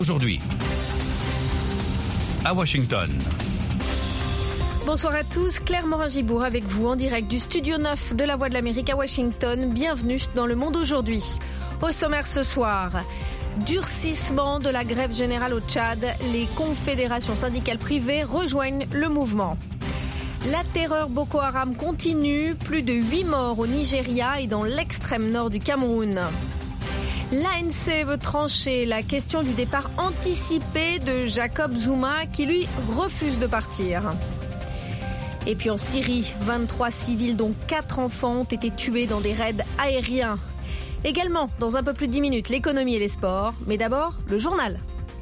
Aujourd'hui, à Washington. Bonsoir à tous, Claire Morin-Gibourg avec vous en direct du Studio 9 de la Voix de l'Amérique à Washington. Bienvenue dans Le Monde aujourd'hui. Au sommaire ce soir, durcissement de la grève générale au Tchad. Les confédérations syndicales privées rejoignent le mouvement. La terreur Boko Haram continue, plus de 8 morts au Nigeria et dans l'extrême nord du Cameroun. L'ANC veut trancher la question du départ anticipé de Jacob Zuma qui lui refuse de partir. Et puis en Syrie, 23 civils dont 4 enfants ont été tués dans des raids aériens. Également, dans un peu plus de 10 minutes, l'économie et les sports. Mais d'abord, le journal.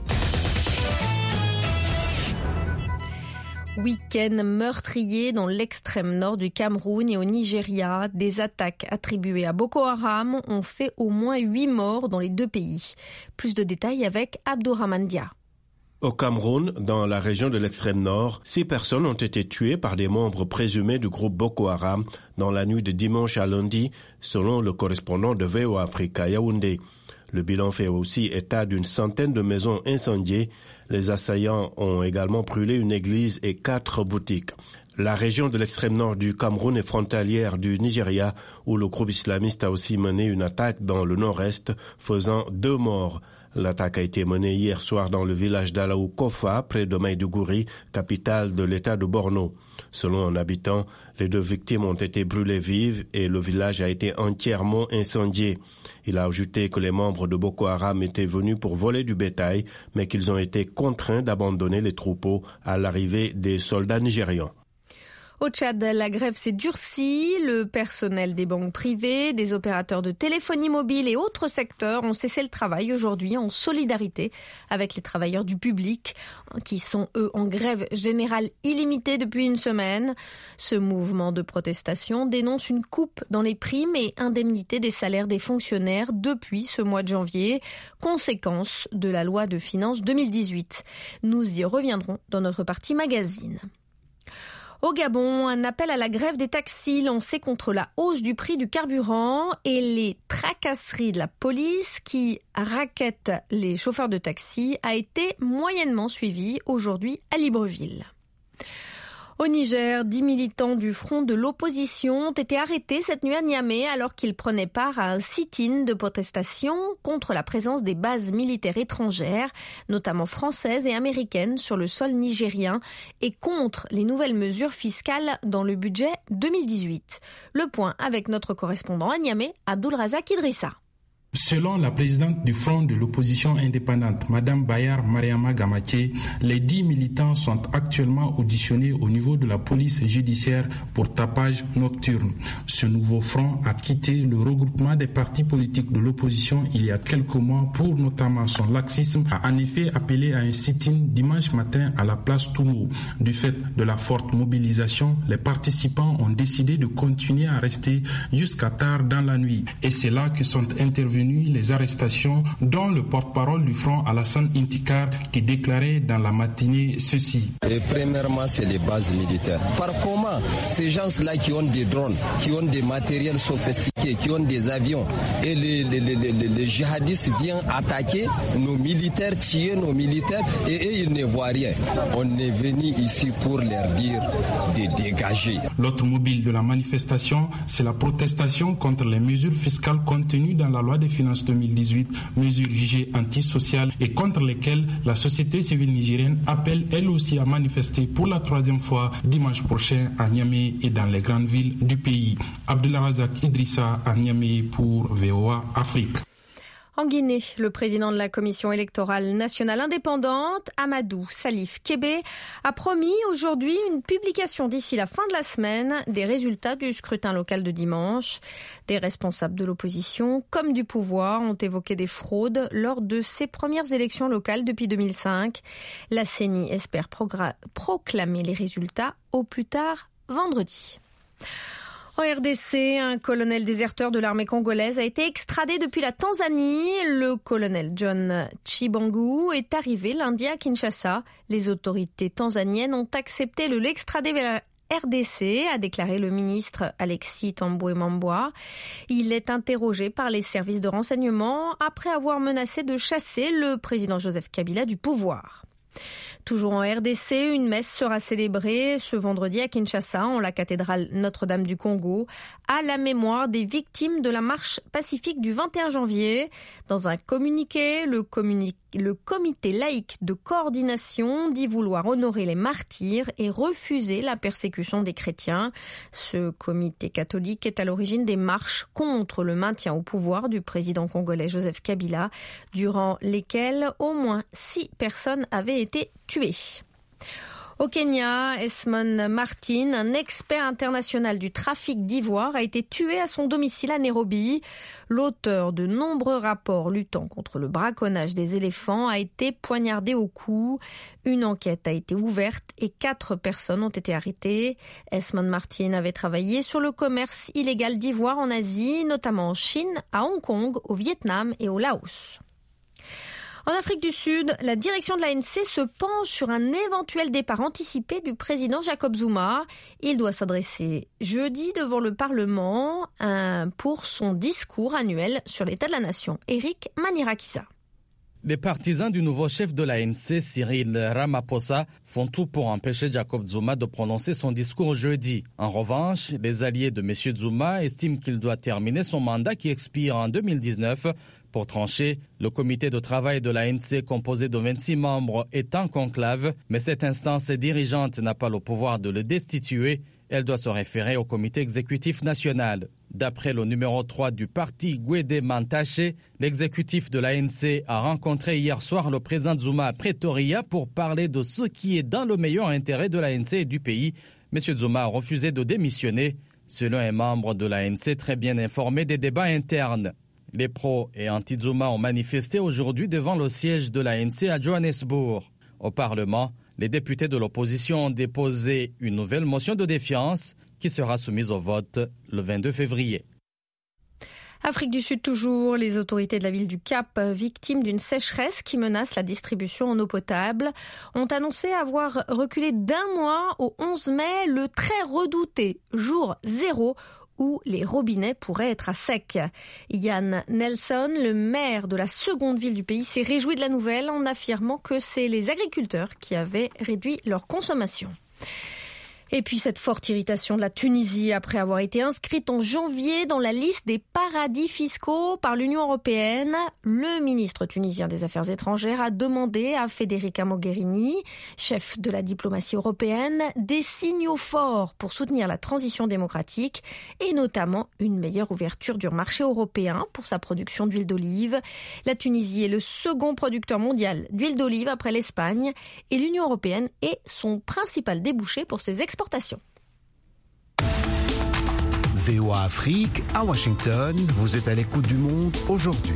Week-end meurtrier dans l'extrême nord du Cameroun et au Nigeria. Des attaques attribuées à Boko Haram ont fait au moins 8 morts dans les deux pays. Plus de détails avec Abdourahmane Dia. Au Cameroun, dans la région de l'extrême nord, 6 personnes ont été tuées par des membres présumés du groupe Boko Haram dans la nuit de dimanche à lundi, selon le correspondant de VOA Africa Yaoundé. Le bilan fait aussi état d'une centaine de maisons incendiées. Les assaillants ont également brûlé une église et 4 boutiques. La région de l'extrême nord du Cameroun est frontalière du Nigeria, où le groupe islamiste a aussi mené une attaque dans le nord-est, faisant 2 morts. L'attaque a été menée hier soir dans le village d'Alaou Kofa, près de Maïdougouri, capitale de l'état de Borno. Selon un habitant, les 2 victimes ont été brûlées vives et le village a été entièrement incendié. Il a ajouté que les membres de Boko Haram étaient venus pour voler du bétail, mais qu'ils ont été contraints d'abandonner les troupeaux à l'arrivée des soldats nigérians. Au Tchad, la grève s'est durcie. Le personnel des banques privées, des opérateurs de téléphonie mobile et autres secteurs ont cessé le travail aujourd'hui en solidarité avec les travailleurs du public qui sont, eux, en grève générale illimitée depuis une semaine. Ce mouvement de protestation dénonce une coupe dans les primes et indemnités des salaires des fonctionnaires depuis ce mois de janvier, conséquence de la loi de finances 2018. Nous y reviendrons dans notre partie magazine. Au Gabon, un appel à la grève des taxis lancé contre la hausse du prix du carburant et les tracasseries de la police qui raquettent les chauffeurs de taxi a été moyennement suivi aujourd'hui à Libreville. Au Niger, 10 militants du front de l'opposition ont été arrêtés cette nuit à Niamey alors qu'ils prenaient part à un sit-in de protestation contre la présence des bases militaires étrangères, notamment françaises et américaines, sur le sol nigérien et contre les nouvelles mesures fiscales dans le budget 2018. Le point avec notre correspondant à Niamey, Abdulrazak Idrissa. Selon la présidente du Front de l'opposition indépendante, Madame Bayar Mariama Gamache, les 10 militants sont actuellement auditionnés au niveau de la police judiciaire pour tapage nocturne. Ce nouveau front a quitté le regroupement des partis politiques de l'opposition il y a quelques mois pour notamment son laxisme, a en effet appelé à un sit-in dimanche matin à la place Toumo. Du fait de la forte mobilisation, les participants ont décidé de continuer à rester jusqu'à tard dans la nuit. Et c'est là que sont intervenus les arrestations, dont le porte-parole du front Alassane Intikar qui déclarait dans la matinée ceci. Et premièrement, c'est les bases militaires. Par comment ces gens-là qui ont des drones, qui ont des matériels sophistiqués, qui ont des avions, et les djihadistes viennent attaquer nos militaires, tuer nos militaires, et eux, ils ne voient rien. On est venu ici pour leur dire de dégager. L'autre mobile de la manifestation, c'est la protestation contre les mesures fiscales contenues dans la loi des finances 2018, mesures jugées antisociales et contre lesquelles la société civile nigérienne appelle elle aussi à manifester pour la 3e fois dimanche prochain à Niamey et dans les grandes villes du pays. Abdulrazak Idrissa à Niamey pour VOA Afrique. En Guinée, le président de la Commission électorale nationale indépendante, Amadou Salif Kébé, a promis aujourd'hui une publication d'ici la fin de la semaine des résultats du scrutin local de dimanche. Des responsables de l'opposition comme du pouvoir ont évoqué des fraudes lors de ces premières élections locales depuis 2005. La CENI espère proclamer les résultats au plus tard vendredi. En RDC, un colonel déserteur de l'armée congolaise a été extradé depuis la Tanzanie. Le colonel John Chibangu est arrivé lundi à Kinshasa. Les autorités tanzaniennes ont accepté de l'extrader RDC, a déclaré le ministre Alexis Tambwe-Mambwa. Il est interrogé par les services de renseignement après avoir menacé de chasser le président Joseph Kabila du pouvoir. Toujours en RDC, une messe sera célébrée ce vendredi à Kinshasa, en la cathédrale Notre-Dame du Congo, à la mémoire des victimes de la marche pacifique du 21 janvier. Dans un communiqué, le comité laïque de coordination dit vouloir honorer les martyrs et refuser la persécution des chrétiens. Ce comité catholique est à l'origine des marches contre le maintien au pouvoir du président congolais Joseph Kabila, durant lesquelles au moins 6 personnes avaient été tuées. Au Kenya, Esmond Martin, un expert international du trafic d'ivoire, a été tué à son domicile à Nairobi. L'auteur de nombreux rapports luttant contre le braconnage des éléphants a été poignardé au cou. Une enquête a été ouverte et 4 personnes ont été arrêtées. Esmond Martin avait travaillé sur le commerce illégal d'ivoire en Asie, notamment en Chine, à Hong Kong, au Vietnam et au Laos. En Afrique du Sud, la direction de l'ANC se penche sur un éventuel départ anticipé du président Jacob Zuma. Il doit s'adresser jeudi devant le Parlement pour son discours annuel sur l'état de la nation. Eric Manirakisa. Les partisans du nouveau chef de l'ANC, Cyril Ramaphosa, font tout pour empêcher Jacob Zuma de prononcer son discours jeudi. En revanche, les alliés de M. Zuma estiment qu'il doit terminer son mandat qui expire en 2019. Pour trancher, le comité de travail de l'ANC composé de 26 membres est en conclave, mais cette instance dirigeante n'a pas le pouvoir de le destituer. Elle doit se référer au comité exécutif national. D'après le numéro 3 du parti, Gwede Mantashe, l'exécutif de l'ANC a rencontré hier soir le président Zuma à Pretoria pour parler de ce qui est dans le meilleur intérêt de l'ANC et du pays. M. Zuma a refusé de démissionner, selon un membre de l'ANC très bien informé des débats internes. Les pros et anti-Zuma ont manifesté aujourd'hui devant le siège de l'ANC à Johannesburg. Au Parlement, les députés de l'opposition ont déposé une nouvelle motion de défiance qui sera soumise au vote le 22 février. Afrique du Sud toujours, les autorités de la ville du Cap, victimes d'une sécheresse qui menace la distribution en eau potable, ont annoncé avoir reculé d'1 mois au 11 mai le très redouté jour 0 où les robinets pourraient être à sec. Yann Nelson, le maire de la seconde ville du pays, s'est réjoui de la nouvelle en affirmant que c'est les agriculteurs qui avaient réduit leur consommation. Et puis cette forte irritation de la Tunisie après avoir été inscrite en janvier dans la liste des paradis fiscaux par l'Union européenne. Le ministre tunisien des Affaires étrangères a demandé à Federica Mogherini, chef de la diplomatie européenne, des signaux forts pour soutenir la transition démocratique et notamment une meilleure ouverture du marché européen pour sa production d'huile d'olive. La Tunisie est le second producteur mondial d'huile d'olive après l'Espagne et l'Union européenne est son principal débouché pour ses exportations. VOA Afrique, à Washington, vous êtes à l'écoute du monde aujourd'hui.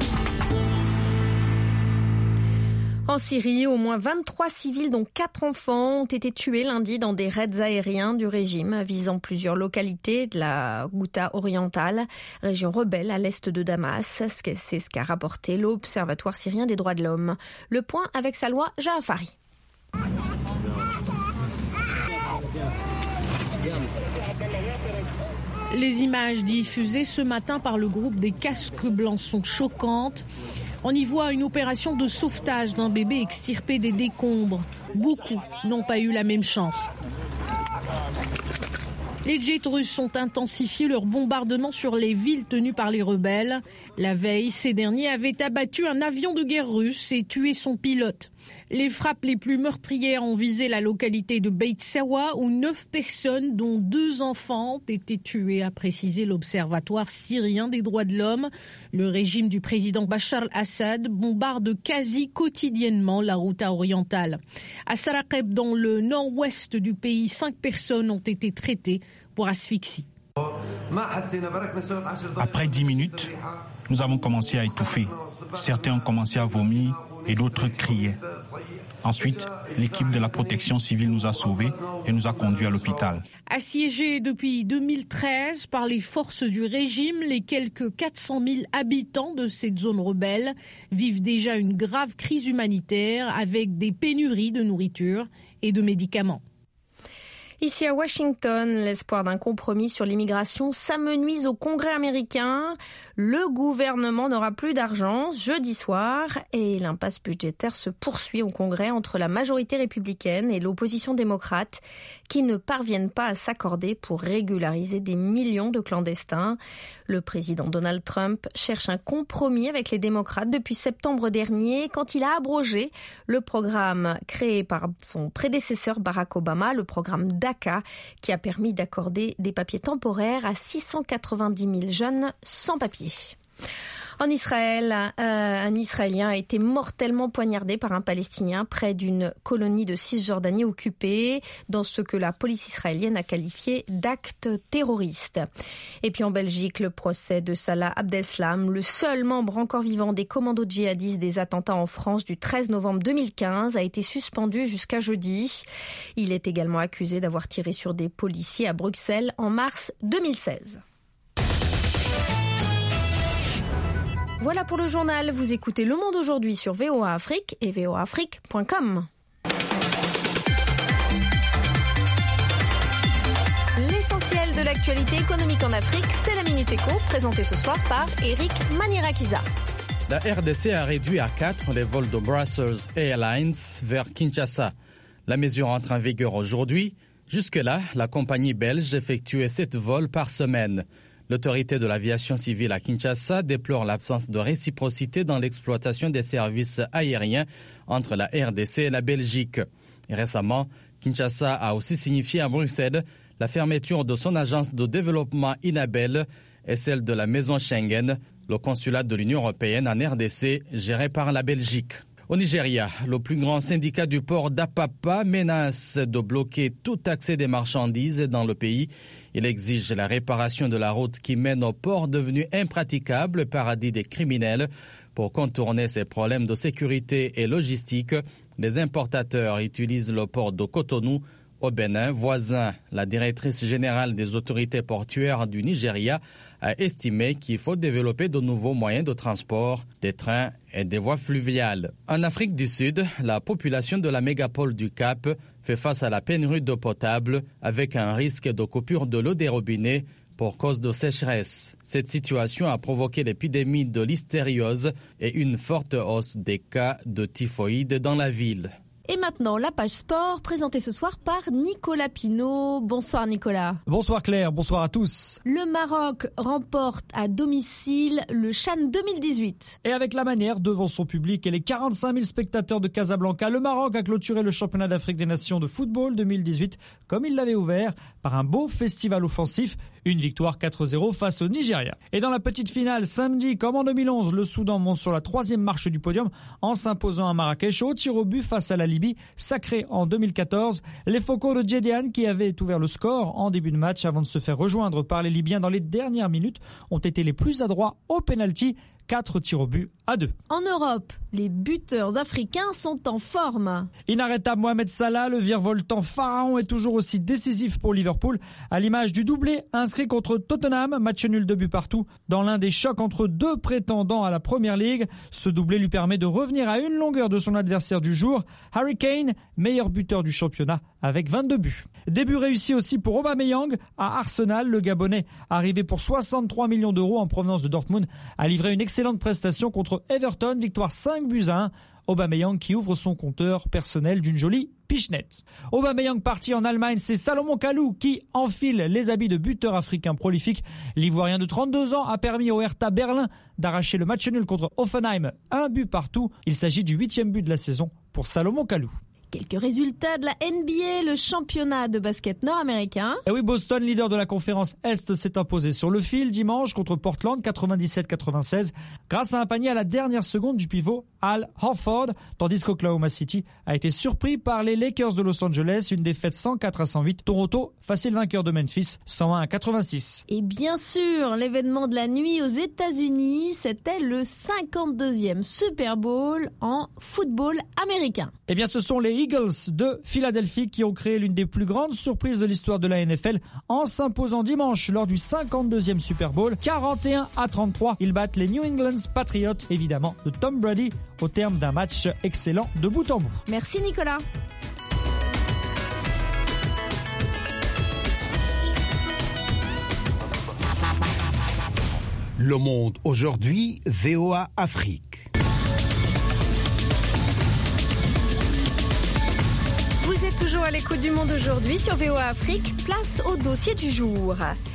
En Syrie, au moins 23 civils dont 4 enfants ont été tués lundi dans des raids aériens du régime visant plusieurs localités de la Ghouta orientale, région rebelle à l'est de Damas. C'est ce qu'a rapporté l'Observatoire syrien des droits de l'homme. Le point avec Salwa Jaafari. Les images diffusées ce matin par le groupe des casques blancs sont choquantes. On y voit une opération de sauvetage d'un bébé extirpé des décombres. Beaucoup n'ont pas eu la même chance. Les jets russes ont intensifié leur bombardement sur les villes tenues par les rebelles. La veille, ces derniers avaient abattu un avion de guerre russe et tué son pilote. Les frappes les plus meurtrières ont visé la localité de Beit Sawa où 9 personnes, dont 2 enfants, ont été tuées, a précisé l'Observatoire syrien des droits de l'homme. Le régime du président Bachar al-Assad bombarde quasi quotidiennement la Ghouta orientale. À Sarakeb, dans le nord-ouest du pays, 5 personnes ont été traitées pour asphyxie. Après 10 minutes, nous avons commencé à étouffer. Certains ont commencé à vomir et d'autres criaient. Ensuite, l'équipe de la protection civile nous a sauvés et nous a conduits à l'hôpital. Assiégés depuis 2013 par les forces du régime, les quelques 400 000 habitants de cette zone rebelle vivent déjà une grave crise humanitaire avec des pénuries de nourriture et de médicaments. Ici à Washington, l'espoir d'un compromis sur l'immigration s'amenuise au Congrès américain. Le gouvernement n'aura plus d'argent jeudi soir et l'impasse budgétaire se poursuit au Congrès entre la majorité républicaine et l'opposition démocrate qui ne parviennent pas à s'accorder pour régulariser des millions de clandestins. Le président Donald Trump cherche un compromis avec les démocrates depuis septembre dernier quand il a abrogé le programme créé par son prédécesseur Barack Obama, le programme DACA, qui a permis d'accorder des papiers temporaires à 690 000 jeunes sans papiers. En Israël, un Israélien a été mortellement poignardé par un Palestinien près d'une colonie de Cisjordanie occupée dans ce que la police israélienne a qualifié d'acte terroriste. Et puis en Belgique, le procès de Salah Abdeslam, le seul membre encore vivant des commandos djihadistes des attentats en France du 13 novembre 2015, a été suspendu jusqu'à jeudi. Il est également accusé d'avoir tiré sur des policiers à Bruxelles en mars 2016. Voilà pour le journal. Vous écoutez Le Monde aujourd'hui sur VOA Afrique et voaafrique.com. L'essentiel de l'actualité économique en Afrique, c'est la Minute Éco, présentée ce soir par Eric Manirakiza. La RDC a réduit à 4 les vols de Brussels Airlines vers Kinshasa. La mesure entre en vigueur aujourd'hui. Jusque-là, la compagnie belge effectuait 7 vols par semaine. L'autorité de l'aviation civile à Kinshasa déplore l'absence de réciprocité dans l'exploitation des services aériens entre la RDC et la Belgique. Et récemment, Kinshasa a aussi signifié à Bruxelles la fermeture de son agence de développement INABEL et celle de la Maison Schengen, le consulat de l'Union européenne en RDC géré par la Belgique. Au Nigeria, le plus grand syndicat du port d'Apapa menace de bloquer tout accès des marchandises dans le pays. Il exige la réparation de la route qui mène au port devenu impraticable, paradis des criminels. Pour contourner ces problèmes de sécurité et logistique, les importateurs utilisent le port de Cotonou au Bénin, voisin. La directrice générale des autorités portuaires du Nigeria a estimé qu'il faut développer de nouveaux moyens de transport, des trains et des voies fluviales. En Afrique du Sud, la population de la mégapole du Cap fait face à la pénurie d'eau potable avec un risque de coupure de l'eau des robinets pour cause de sécheresse. Cette situation a provoqué l'épidémie de listériose et une forte hausse des cas de typhoïde dans la ville. Et maintenant, la page sport, présentée ce soir par Nicolas Pinault. Bonsoir Nicolas. Bonsoir Claire, bonsoir à tous. Le Maroc remporte à domicile le CHAN 2018. Et avec la manière, devant son public et les 45 000 spectateurs de Casablanca, le Maroc a clôturé le championnat d'Afrique des Nations de football 2018 comme il l'avait ouvert par un beau festival offensif. Une victoire 4-0 face au Nigeria. Et dans la petite finale, samedi, comme en 2011, le Soudan monte sur la 3e marche du podium en s'imposant à Marrakech au tir au but face à la Libye, sacrée en 2014. Les Focos de Djedian, qui avaient ouvert le score en début de match avant de se faire rejoindre par les Libyens dans les dernières minutes, ont été les plus adroits au pénalty. 4 tirs au but à 2. En Europe, les buteurs africains sont en forme. Inarrêtable Mohamed Salah, le virevoltant pharaon, est toujours aussi décisif pour Liverpool, à l'image du doublé inscrit contre Tottenham, match nul 2 buts partout, dans l'un des chocs entre 2 prétendants à la Premier League. Ce doublé lui permet de revenir à une longueur de son adversaire du jour, Harry Kane, meilleur buteur du championnat avec 22 buts. Début réussi aussi pour Aubameyang à Arsenal. Le Gabonais, arrivé pour 63 millions d'euros en provenance de Dortmund, a livré une excellente prestation contre Everton, victoire 5 buts à 1. Aubameyang qui ouvre son compteur personnel d'une jolie pichenette. Aubameyang parti en Allemagne, c'est Salomon Kalou qui enfile les habits de buteur africain prolifique. L'Ivoirien de 32 ans a permis au Hertha Berlin d'arracher le match nul contre Hoffenheim, 1 but partout. Il s'agit du 8e but de la saison pour Salomon Kalou. Quelques résultats de la NBA, le championnat de basket nord-américain. Et oui, Boston, leader de la conférence Est, s'est imposé sur le fil dimanche contre Portland, 97-96, grâce à un panier à la dernière seconde du pivot Al Horford, tandis qu'Oklahoma City a été surpris par les Lakers de Los Angeles, une défaite 104-108. Toronto, facile vainqueur de Memphis, 101-86. Et bien sûr, l'événement de la nuit aux États-Unis, c'était le 52e Super Bowl en football américain. Eh bien, ce sont les Eagles de Philadelphie qui ont créé l'une des plus grandes surprises de l'histoire de la NFL en s'imposant dimanche lors du 52e Super Bowl, 41-33. Ils battent les New England Patriots, évidemment, de Tom Brady, au terme d'un match excellent de bout en bout. Merci Nicolas. Le Monde aujourd'hui, VOA Afrique. Vous êtes toujours à l'écoute du Monde aujourd'hui sur VOA Afrique. Place au dossier du jour.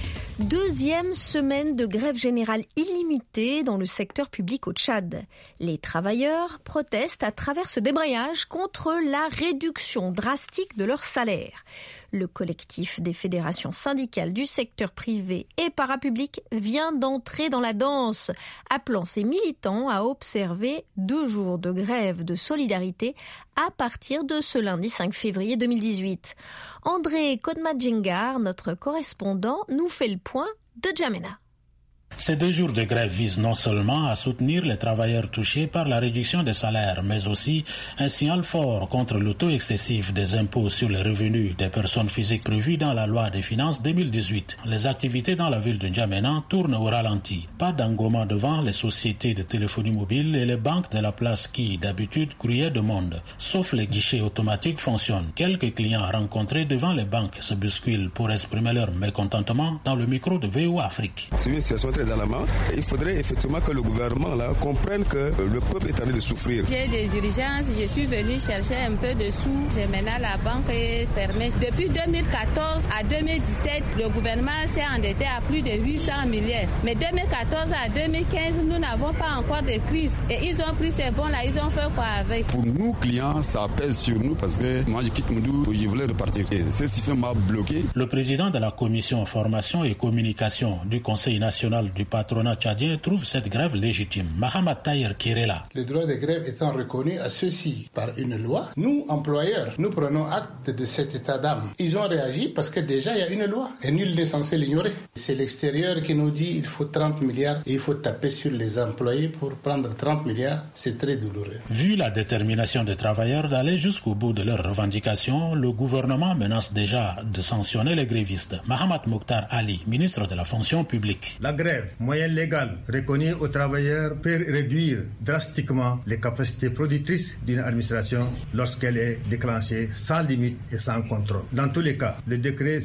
Deuxième semaine de grève générale illimitée dans le secteur public au Tchad. Les travailleurs protestent à travers ce débrayage contre la réduction drastique de leur salaire. Le collectif des fédérations syndicales du secteur privé et parapublic vient d'entrer dans la danse, appelant ses militants à observer 2 jours de grève de solidarité à partir de ce lundi 5 février 2018. André Kodmadjengar, notre correspondant, nous fait le point de N'Djamena. Ces 2 jours de grève visent non seulement à soutenir les travailleurs touchés par la réduction des salaires, mais aussi un signal fort contre le taux excessif des impôts sur les revenus des personnes physiques prévus dans la loi des finances 2018. Les activités dans la ville de N'Djamena tournent au ralenti. Pas d'engouement devant les sociétés de téléphonie mobile et les banques de la place qui, d'habitude, grouillaient de monde. Sauf les guichets automatiques fonctionnent. Quelques clients rencontrés devant les banques se bousculent pour exprimer leur mécontentement dans le micro de VOA Afrique. Alarmant. Il faudrait effectivement que le gouvernement là comprenne que le peuple est en train de souffrir. J'ai des urgences, je suis venu chercher un peu de sous. J'ai maintenant la banque est fermée. Depuis 2014 à 2017, le gouvernement s'est endetté à plus de 800 milliards. Mais 2014 à 2015, nous n'avons pas encore de crise. Et ils ont pris ces bons là, ils ont fait quoi avec? Pour nous clients, ça pèse sur nous parce que moi je quitte Moudou, je voulais repartir. Et ce système m'a bloqué. Le président de la commission formation et communication du Conseil national du patronat tchadien trouve cette grève légitime. Mahamat Taher Kirela. Le droit de grève étant reconnu à ceux-ci par une loi, nous, employeurs, nous prenons acte de cet état d'âme. Ils ont réagi parce que déjà il y a une loi et nul n'est censé l'ignorer. C'est l'extérieur qui nous dit il faut 30 milliards et il faut taper sur les employés pour prendre 30 milliards. C'est très douloureux. Vu la détermination des travailleurs d'aller jusqu'au bout de leurs revendications, le gouvernement menace déjà de sanctionner les grévistes. Mahamat Mokhtar Ali, ministre de la fonction publique. La grève, moyen légal reconnu aux travailleurs, peut réduire drastiquement les capacités productrices d'une administration lorsqu'elle est déclenchée sans limite et sans contrôle. Dans tous les cas, le décret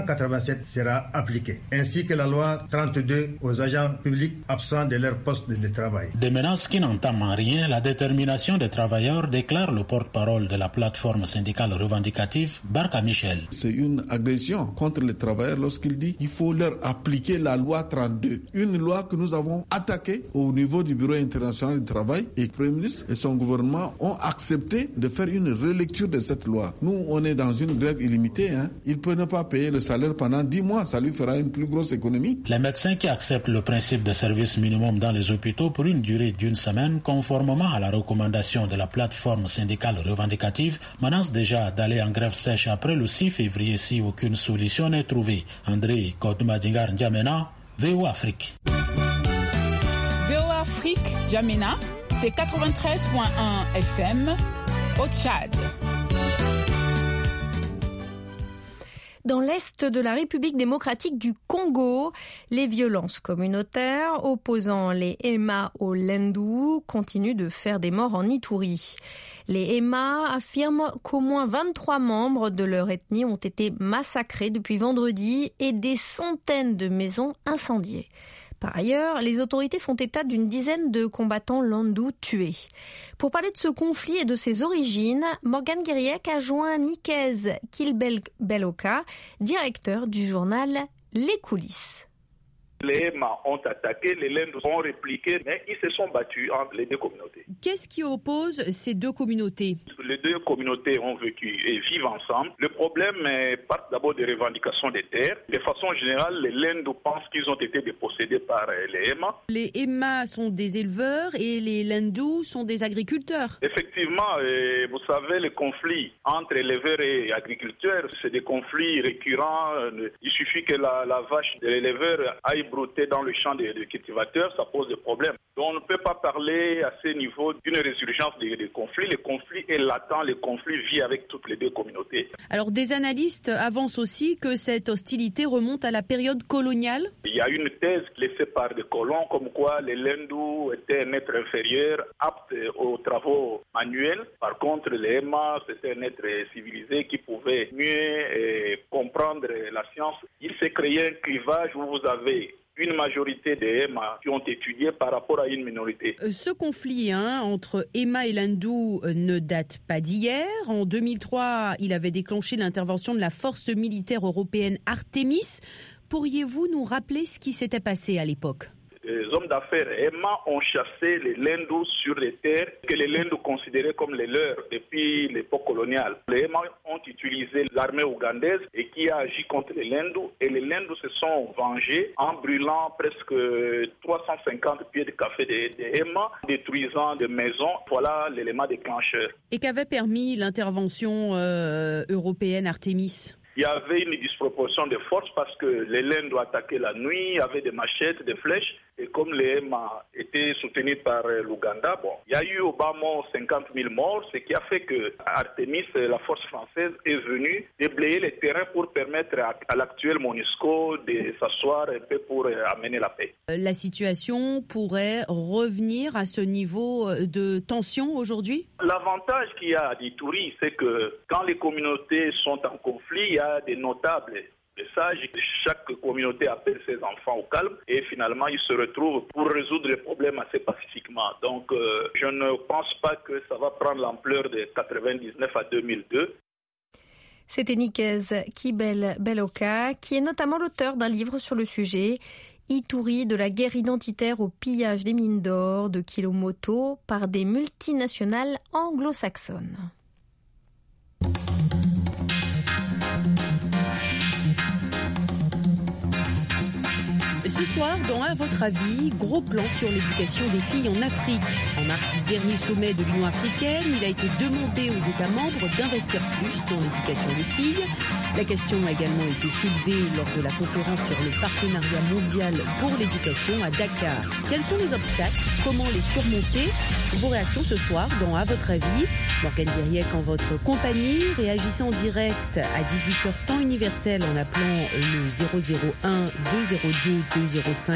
687 sera appliqué, ainsi que la loi 32 aux agents publics absents de leur poste de travail. Des menaces qui n'entament en rien la détermination des travailleurs, déclare le porte-parole de la plateforme syndicale revendicative, Barka Michel. C'est une agression contre les travailleurs lorsqu'il dit qu'il faut leur appliquer la loi 32. Une loi que nous avons attaquée au niveau du Bureau international du travail et le Premier ministre et son gouvernement ont accepté de faire une relecture de cette loi. Nous, on est dans une grève illimitée. Il peut ne pas payer le salaire pendant 10 mois. Ça lui fera une plus grosse économie. Les médecins qui acceptent le principe de service minimum dans les hôpitaux pour une durée d'1 semaine, conformément à la recommandation de la plateforme syndicale revendicative, menacent déjà d'aller en grève sèche après le 6 février si aucune solution n'est trouvée. André Kodmadjengar, N'Djamena, VOA Afrique. VOA Afrique, N'Djamena, c'est 93.1 FM au Tchad. Dans l'est de la République démocratique du Congo, les violences communautaires opposant les Hema aux Lendu continuent de faire des morts en Ituri. Les Hema affirment qu'au moins 23 membres de leur ethnie ont été massacrés depuis vendredi et des centaines de maisons incendiées. Par ailleurs, les autorités font état d'une dizaine de combattants Lendu tués. Pour parler de ce conflit et de ses origines, Morgan Guiriec a joint Nikez Kilbeloka, directeur du journal Les Coulisses. Les Hema ont attaqué, les Lendu ont répliqué, mais ils se sont battus entre les deux communautés. Qu'est-ce qui oppose ces deux communautés? Les deux communautés ont vécu et vivent ensemble. Le problème part d'abord des revendications des terres. De façon générale, les Lendu pensent qu'ils ont été dépossédés par les Hema. Les Hema sont des éleveurs et les Lendu sont des agriculteurs. Effectivement, vous savez, les conflits entre éleveurs et agriculteurs, c'est des conflits récurrents. Il suffit que la vache de l'éleveur aille brouter dans le champ des cultivateurs, ça pose des problèmes. Donc on ne peut pas parler à ce niveau d'une résurgence des conflits. Le conflit est latent, le conflit vit avec toutes les deux communautés. Alors des analystes avancent aussi que cette hostilité remonte à la période coloniale. Il y a une thèse laissée par des colons comme quoi les Lendu étaient un être inférieur, apte aux travaux manuels. Par contre, les Hema, c'était un être civilisé qui pouvait mieux comprendre la science. Il s'est créé un clivage où vous avez une majorité des EMA qui ont étudié par rapport à une minorité. Ce conflit entre EMA et l'Hindoue ne date pas d'hier. En 2003, il avait déclenché l'intervention de la force militaire européenne Artemis. Pourriez-vous nous rappeler ce qui s'était passé à l'époque ? Les hommes d'affaires EMA ont chassé les Lindous sur les terres que les Lindous considéraient comme les leurs depuis l'époque coloniale. Les EMA ont utilisé l'armée ougandaise et qui a agi contre les Lindous, et les Lindous se sont vengés en brûlant presque 350 pieds de café des EMA, détruisant des maisons. Voilà l'élément déclencheur. Et qu'avait permis l'intervention européenne Artemis ? Il y avait une disproportion de forces parce que les Lindous attaquaient la nuit, avaient des machettes, des flèches. Et comme les EMA étaient soutenus par l'Ouganda, il y a eu au bas mot 50 000 morts, ce qui a fait que Artemis, la force française, est venue déblayer les terrains pour permettre à l'actuel MONUSCO de s'asseoir un peu pour amener la paix. La situation pourrait revenir à ce niveau de tension aujourd'hui ? L'avantage qu'il y a à Ituri, c'est que quand les communautés sont en conflit, il y a des notables. Les sages, chaque communauté appelle ses enfants au calme et finalement ils se retrouvent pour résoudre les problèmes assez pacifiquement. Donc je ne pense pas que ça va prendre l'ampleur de 1999 à 2002. C'était Nikez Kibel-Beloka, qui est notamment l'auteur d'un livre sur le sujet, Ituri, de la guerre identitaire au pillage des mines d'or de Kilomoto par des multinationales anglo-saxonnes. Ce soir, dans À votre avis, gros plan sur l'éducation des filles en Afrique. En marge du dernier sommet de l'Union africaine, il a été demandé aux États membres d'investir plus dans l'éducation des filles. La question a également été soulevée lors de la conférence sur le partenariat mondial pour l'éducation à Dakar. Quels sont les obstacles ? Comment les surmonter ? Vos réactions ce soir dans À votre avis. Morgane Guiriec en votre compagnie. Réagissez en direct à 18h temps universel en appelant le 001 202 205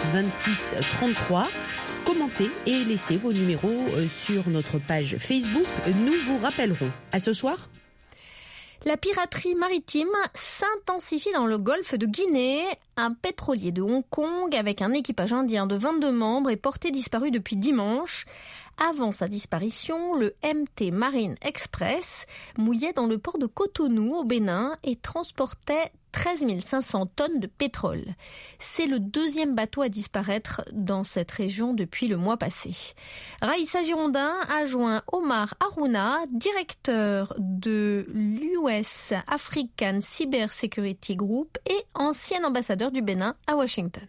26 33. Commentez et laissez vos numéros sur notre page Facebook. Nous vous rappellerons. À ce soir. La piraterie maritime s'intensifie dans le golfe de Guinée. Un pétrolier de Hong Kong avec un équipage indien de 22 membres est porté disparu depuis dimanche. Avant sa disparition, le MT Marine Express mouillait dans le port de Cotonou au Bénin et transportait 13 500 tonnes de pétrole. C'est le deuxième bateau à disparaître dans cette région depuis le mois passé. Raïssa Girondin a joint Omar Harouna, directeur de l'US African Cyber Security Group et ancien ambassadeur du Bénin à Washington.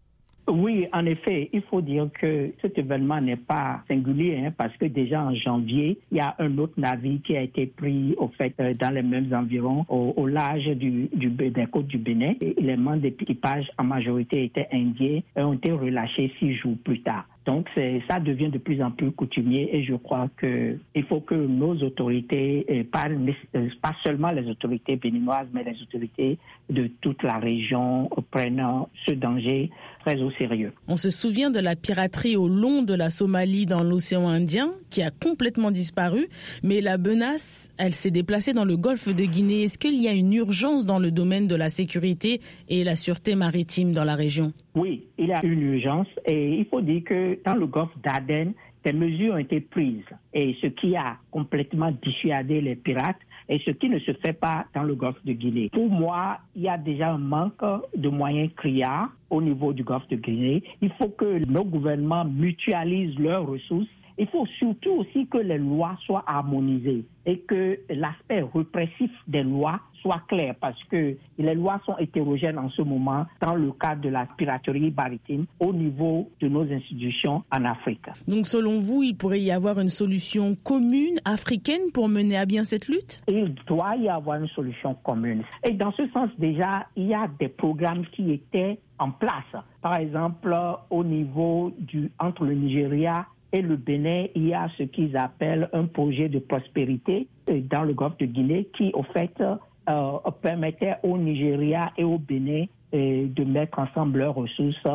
Oui, en effet, il faut dire que cet événement n'est pas singulier parce que déjà en janvier, il y a un autre navire qui a été pris dans les mêmes environs au large des côtes du Bénin. Et les membres d'équipage en majorité étaient indiens et ont été relâchés 6 jours plus tard. Donc ça devient de plus en plus coutumier et je crois qu'il faut que nos autorités, pas seulement les autorités béninoises, mais les autorités de toute la région prennent ce danger très au sérieux. On se souvient de la piraterie au long de la Somalie dans l'océan Indien qui a complètement disparu, mais la menace, elle s'est déplacée dans le golfe de Guinée. Est-ce qu'il y a une urgence dans le domaine de la sécurité et la sûreté maritime dans la région ? Oui, il y a une urgence et il faut dire que dans le golfe d'Aden, des mesures ont été prises et ce qui a complètement dissuadé les pirates et ce qui ne se fait pas dans le golfe de Guinée. Pour moi, il y a déjà un manque de moyens criards au niveau du golfe de Guinée. Il faut que nos gouvernements mutualisent leurs ressources. Il faut surtout aussi que les lois soient harmonisées et que l'aspect répressif des lois soit clair parce que les lois sont hétérogènes en ce moment dans le cadre de la piraterie maritime au niveau de nos institutions en Afrique. Donc selon vous, il pourrait y avoir une solution commune africaine pour mener à bien cette lutte ? Il doit y avoir une solution commune. Et dans ce sens, déjà, il y a des programmes qui étaient en place. Par exemple, au niveau entre le Nigeria et le Bénin, il y a ce qu'ils appellent un projet de prospérité dans le golfe de Guinée qui, au fait, permettait au Nigeria et au Bénin de mettre ensemble leurs ressources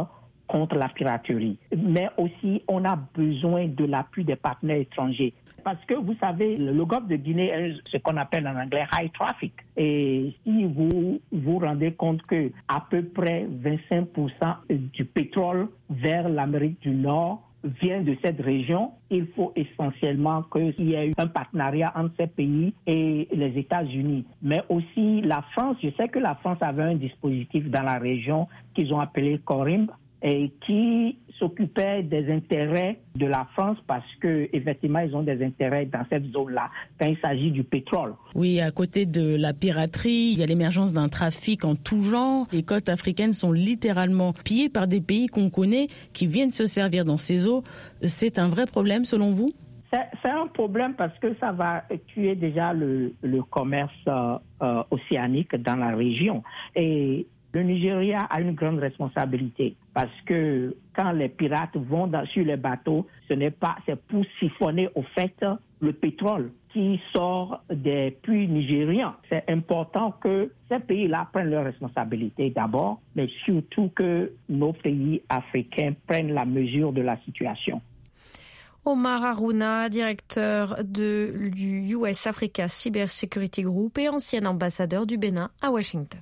contre la piraterie. Mais aussi, on a besoin de l'appui des partenaires étrangers. Parce que vous savez, le golfe de Guinée est ce qu'on appelle en anglais high traffic. Et si vous vous rendez compte que à peu près 25% du pétrole vers l'Amérique du Nord vient de cette région, il faut essentiellement qu'il y ait un partenariat entre ces pays et les États-Unis. Mais aussi la France, je sais que la France avait un dispositif dans la région qu'ils ont appelé CORIMB et qui s'occupait des intérêts de la France parce que effectivement ils ont des intérêts dans cette zone-là quand il s'agit du pétrole. Oui, à côté de la piraterie, il y a l'émergence d'un trafic en tout genre. Les côtes africaines sont littéralement pillées par des pays qu'on connaît qui viennent se servir dans ces eaux. C'est un vrai problème selon vous? C'est un problème parce que ça va tuer déjà le commerce océanique dans la région. Et le Nigeria a une grande responsabilité parce que quand les pirates vont sur les bateaux, c'est pour siphonner au fait le pétrole qui sort des puits nigérians. C'est important que ces pays-là prennent leurs responsabilités d'abord, mais surtout que nos pays africains prennent la mesure de la situation. Omar Harouna, directeur du US Africa Cyber Security Group et ancien ambassadeur du Bénin à Washington.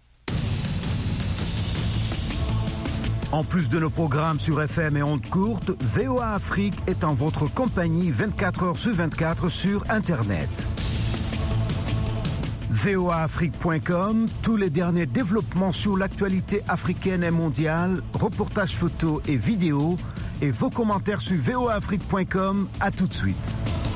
En plus de nos programmes sur FM et ondes courtes, VOA Afrique est en votre compagnie 24 heures sur 24 sur Internet. voaafrique.com, tous les derniers développements sur l'actualité africaine et mondiale, reportages photos et vidéos, et vos commentaires sur voaafrique.com. À tout de suite.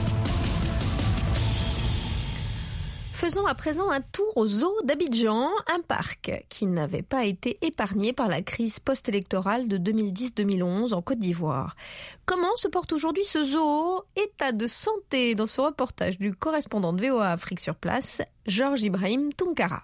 Faisons à présent un tour au zoo d'Abidjan, un parc qui n'avait pas été épargné par la crise post-électorale de 2010-2011 en Côte d'Ivoire. Comment se porte aujourd'hui ce zoo? État de santé dans ce reportage du correspondant de VOA Afrique sur place, Georges Ibrahim Tunkara.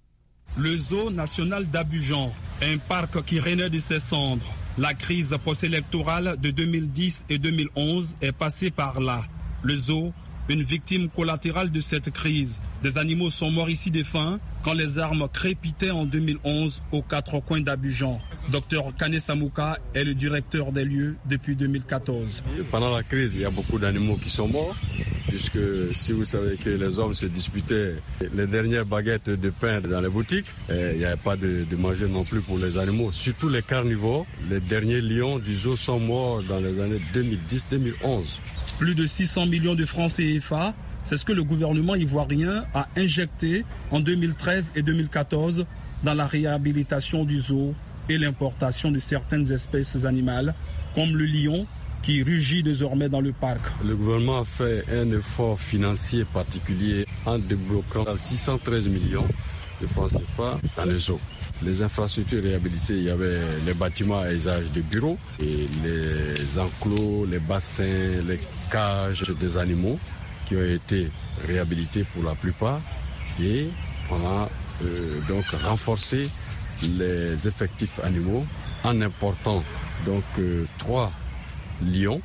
Le zoo national d'Abidjan, un parc qui renaît de ses cendres. La crise post-électorale de 2010 et 2011 est passée par là. Le zoo, une victime collatérale de cette crise. Des animaux sont morts ici de faim quand les armes crépitaient en 2011 aux quatre coins d'Abidjan. Dr Kane Samouka est le directeur des lieux depuis 2014. Pendant la crise, il y a beaucoup d'animaux qui sont morts, puisque si vous savez que les hommes se disputaient les dernières baguettes de pain dans les boutiques, il n'y avait pas de manger non plus pour les animaux, surtout les carnivores. Les derniers lions du zoo sont morts dans les années 2010-2011. Plus de 600 millions de francs CFA, c'est ce que le gouvernement ivoirien a injecté en 2013 et 2014 dans la réhabilitation du zoo et l'importation de certaines espèces animales, comme le lion qui rugit désormais dans le parc. Le gouvernement a fait un effort financier particulier en débloquant 613 millions de francs CFA dans le zoo. Les infrastructures réhabilitées, il y avait les bâtiments à usage de bureaux et les enclos, les bassins, les cages des animaux qui ont été réhabilités pour la plupart. Et on a donc renforcé les effectifs animaux en important donc 3 lions,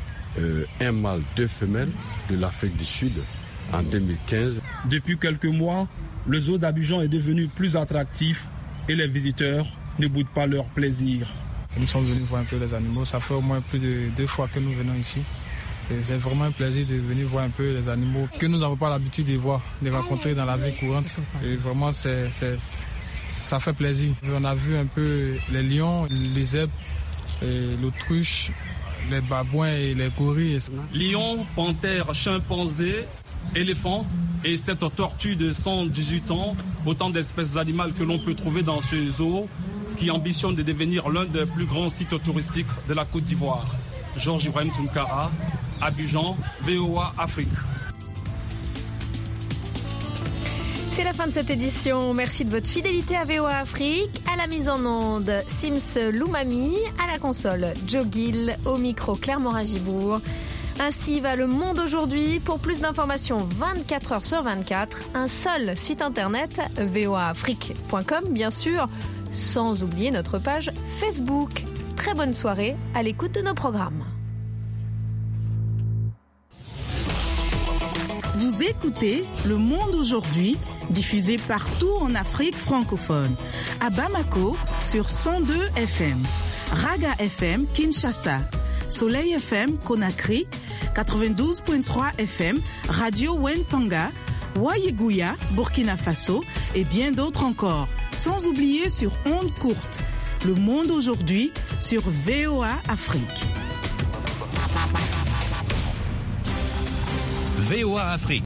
un mâle, 2 femelles de l'Afrique du Sud en 2015. Depuis quelques mois, le zoo d'Abidjan est devenu plus attractif et les visiteurs ne boudent pas leur plaisir. Nous sommes venus voir un peu les animaux, ça fait au moins plus de 2 fois que nous venons ici. Et c'est vraiment un plaisir de venir voir un peu les animaux que nous n'avons pas l'habitude de voir, de rencontrer dans la vie courante. Et vraiment, ça fait plaisir. On a vu un peu les lions, les zèbres, l'autruche, les babouins et les gorilles. Lions, panthères, chimpanzés, éléphants et cette tortue de 118 ans, autant d'espèces animales que l'on peut trouver dans ce zoo qui ambitionne de devenir l'un des plus grands sites touristiques de la Côte d'Ivoire. Georges Ibrahim Tunkara, Abidjan, VOA Afrique. C'est la fin de cette édition. Merci de votre fidélité à VOA Afrique. À la mise en onde, Sims Loumami. À la console, Joe Gill. Au micro, Claire Morin-Gibourg. Ainsi va le monde aujourd'hui. Pour plus d'informations 24 heures sur 24, un seul site internet, voaafrique.com bien sûr, sans oublier notre page Facebook. Très bonne soirée à l'écoute de nos programmes. Vous écoutez Le Monde aujourd'hui, diffusé partout en Afrique francophone. À Bamako sur 102 FM. Raga FM Kinshasa, Soleil FM Conakry, 92.3 FM, Radio Wentanga, Wayeguya, Burkina Faso et bien d'autres encore. Sans oublier sur ondes courtes. Le monde aujourd'hui sur VOA Afrique. VOA Afrique.